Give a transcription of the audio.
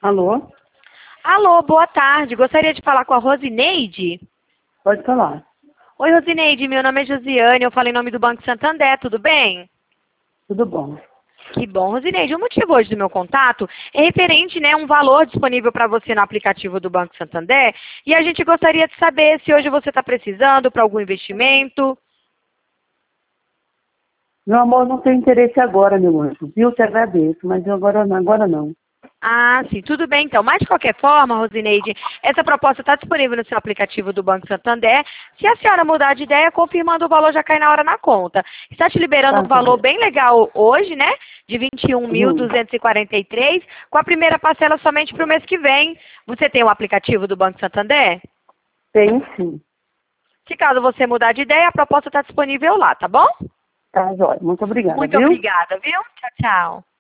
Alô? Alô, boa tarde. Gostaria de falar com a Rosineide. Pode falar. Oi, Rosineide, meu nome é Josiane, eu falo em nome do Banco Santander, tudo bem? Tudo bom. Que bom, Rosineide. O motivo hoje do meu contato é referente, né, a um valor disponível para você no aplicativo do Banco Santander e a gente gostaria de saber se hoje você está precisando para algum investimento. Meu amor, não tem interesse agora, meu anjo. Viu? Te agradeço, mas agora não. Ah, sim, tudo bem então. Mas de qualquer forma, Rosineide, essa proposta está disponível no seu aplicativo do Banco Santander. Se a senhora mudar de ideia, confirmando o valor já cai na hora na conta. Está te liberando Tá, um valor joia. bem legal hoje, né? De Uhum. 21.243, com a primeira parcela somente para o mês que vem. Você tem o aplicativo do Banco Santander? Tem sim. Se caso você mudar de ideia, a proposta está disponível lá, tá bom? Tá, joia. Muito obrigada, Muito viu? obrigada, viu? Tchau, tchau.